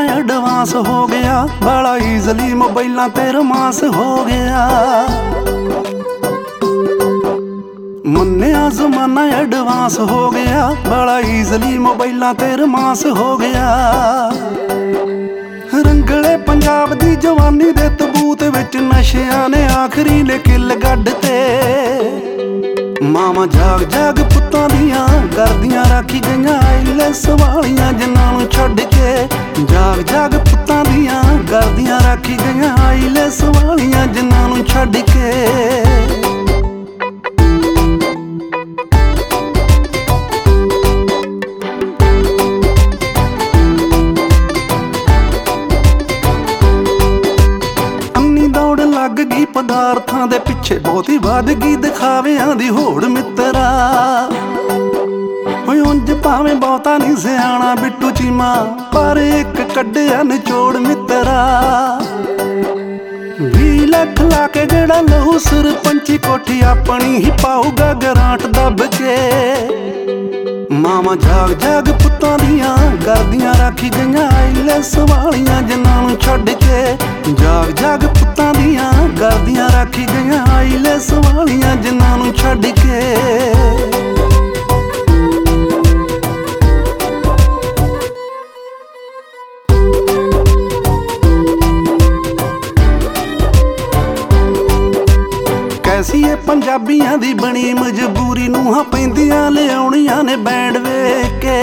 Advance ਹੋ ਗਿਆ, ਬੜਾ ਈਜ਼ਲੀ ਮੋਬਾਈਲਾਂ ਤੇ ਰੋਮਾਂਸ ਹੋ ਗਿਆ। ਮੰਨਿਆ ਜ਼ਮਾਨਾ ਐਡਵਾਂਸ ਹੋ ਗਿਆ, ਬੜਾ ਈਜ਼ਲੀ ਮੋਬਾਈਲਾਂ ਤੇ ਰੋਮਾਂਸ ਹੋ ਗਿਆ। ਰੰਗਲੇ ਪੰਜਾਬ ਦੀ ਜਵਾਨੀ ਦੇ ਤਬੂਤ ਵਿੱਚ ਨਸ਼ਿਆਂ ਨੇ ਆਖਰੀ ਨੇ ਕਿੱਲ ਗੱਡ ਤੇ। ਮਾਵਾਂ ਜਾਗ ਜਾਗ ਪੁੱਤਾਂ ਦੀਆਂ ਕਰਦੀਆਂ ਰਾਖੀ ਗਈਆਂ ਆਈਲੈਸ ਵਾਲੀਆਂ ਜਿਨ੍ਹਾਂ ਨੂੰ ਛੱਡ ਕੇ। ਜਾਗ ਜਾਗ ਪੁੱਤਾਂ ਦੀਆਂ ਕਰਦੀਆਂ ਰਾਖੀ ਗਈਆਂ ਆਈਲੈਸ ਵਾਲੀਆਂ ਜਿਨ੍ਹਾਂ ਨੂੰ ਛੱਡ ਕੇ। ਲੱਗ ਗਈ ਪਦਾਰਥਾਂ ਦੇ ਪਿੱਛੇ ਬਹੁਤੀ ਵੱਧ ਗਈ ਦਿਖਾਵਿਆਂ ਦੀ ਹੋੜ ਮਿੱਤਰਾ। ਓਏ ਉਂਝ ਭਾਵੇਂ ਬਹੁਤਾ ਨਹੀਂ ਸਿਆਣਾ ਬਿੱਟੂ ਚੀਮਾ, ਪਰ ਇੱਕ ਕੱਢਿਆ ਨਿਚੋੜ ਮਿੱਤਰਾ। 20 ਲੱਖ ਲਾ ਕੇ ਜਿਹੜਾ ਲਹੂ ਸਰਪੰਚੀ ਕੋਠੀ ਆਪਣੀ ਹੀ ਪਾਊਗਾ ਗਰਾਂਟ ਦੱਬ ਕੇ। ਮਾਵਾਂ ਜਾਗ ਜਾਗ ਪੁੱਤਾਂ ਦੀਆਂ ਕਰਦੀਆਂ ਰਾਖੀ ਗਈਆਂ ਆਈਲੈਸ ਵਾਲੀਆਂ ਜਿਨ੍ਹਾਂ ਨੂੰ ਛੱਡ ਕੇ। ਜਾਗ ਜਾਗ ਪੁੱਤਾਂ ਦੀਆਂ ਕਰਦੀਆਂ ਰਾਖੀ ਗਈਆਂ ਆਈਲੈਸ ਵਾਲੀਆਂ ਜਿਨ੍ਹਾਂ ਨੂੰ ਛੱਡ ਕੇ। ਕੈਸੀ ਏ ਪੰਜਾਬੀਆਂ ਦੀ ਬਣੀ ਮਜਬੂਰੀ, ਨੂੰਹਾਂ ਪੈਂਦੀਆਂ ਲਿਆਉਣੀਆਂ ਨੇ ਬੈਂਡ ਵੇਖ ਕੇ।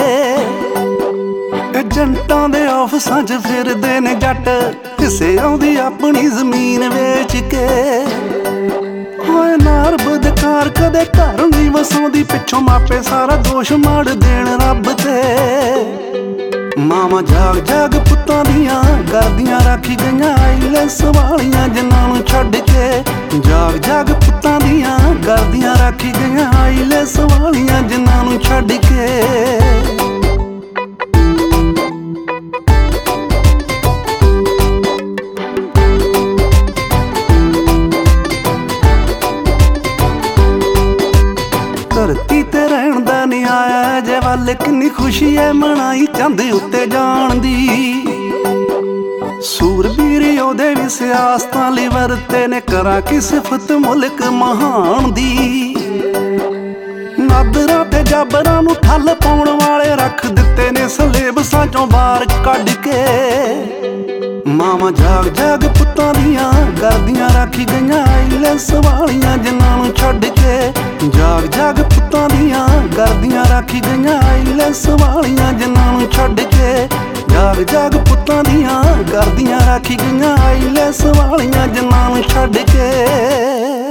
ਏਜੰਟਾਂ ਦੇ ਆਫਿਸਾਂ 'ਚ ਫਿਰਦੇ ਨੇ ਜੱਟ, ਹਿੱਸੇ ਆਉਂਦੀ ਆਪਣੀ ਜ਼ਮੀਨ ਵੇਚ ਕੇ। ਹੋਏ ਨਾਰ ਬਦਕਾਰ ਕਦੇ ਘਰ ਨਹੀਂ ਵਸਾਉਂਦੀ, ਪਿੱਛੋਂ ਮਾਪੇ ਸਾਰਾ ਦੋਸ਼ ਮਾੜ ਦੇਣ ਰੱਬ ਤੇ। ਮਾਵਾਂ ਜਾਗ ਜਾਗ ਪੁੱਤਾਂ ਦੀਆਂ ਕਰਦੀਆਂ ਰਾਖੀ ਗਈਆਂ ਆਈਲੈਸ ਵਾਲੀਆਂ ਜਿਨ੍ਹਾਂ ਨੂੰ ਛੱਡ ਕੇ। ਜਾਗ ਜਾਗ ਪੁੱਤਾਂ ਦੀਆਂ ਕਰਦੀਆਂ ਰਾਖੀ ਗਈਆਂ ਆਈਲੈਸ ਵਾਲੀਆਂ ਜਿਨ੍ਹਾਂ ਨੂੰ ਛੱਡ ਕੇ। ਧਰਤੀ ਤੇ ਰਹਿਣ ਦਾ ਨਹੀਂ ਆਇਆ ਜੇ ਵੱਲ, ਕਿੰਨੀ ਖੁਸ਼ੀ ਐ ਮਨਾਈ ਚੰਦ ਉੱਤੇ ਜਾਣ ਦੀ। ਸੂਰਬੀਰ ਉਹਦੇ ਵੀ ਸਿਆਸਤਾਂ ਲਈ ਵਰਤੇ ਨੇ, ਕਰਾਂ ਕੀ ਸਿਫਤ ਮੁਲਕ ਮਹਾਨ ਦੀ। ਨਾਦਰਾਂ ਤੇ ਜਾਬਰਾਂ ਨੂੰ ਠੱਲ ਪਾਉਣ ਵਾਲੇ ਰੱਖ ਦਿੱਤੇ ਨੇ ਸਲੇਬਸਾਂ ਚੋਂ ਬਾਹਰ ਕੱਢ ਕੇ। ਮਾਵਾਂ ਜਾਗ ਜਾਗ ਪੁੱਤਾਂ ਦੀਆਂ ਕਰਦੀਆਂ ਰਾਖੀ ਗਈਆਂ ਆਈਲੈਸ ਵਾਲੀਆਂ ਜਿਨ੍ਹਾਂ ਨੂੰ ਛੱਡ ਕੇ। ਜਾਗ ਜਾਗ ਪੁੱਤਾਂ ਦੀਆਂ ਕਰਦੀਆਂ ਰਾਖੀ ਗਈਆਂ ਆਈਲੈਸ ਵਾਲੀਆਂ ਜਿਨ੍ਹਾਂ ਨੂੰ ਛੱਡ ਕੇ। ਜਾਗ ਜਾਗ ਪੁੱਤਾਂ ਦੀਆਂ ਕਰਦੀਆਂ ਰਾਖੀ ਗਈਆਂ ਆਈਲੈਸ ਵਾਲੀਆਂ ਜਿਨ੍ਹਾਂ ਨੂੰ ਛੱਡ ਕੇ।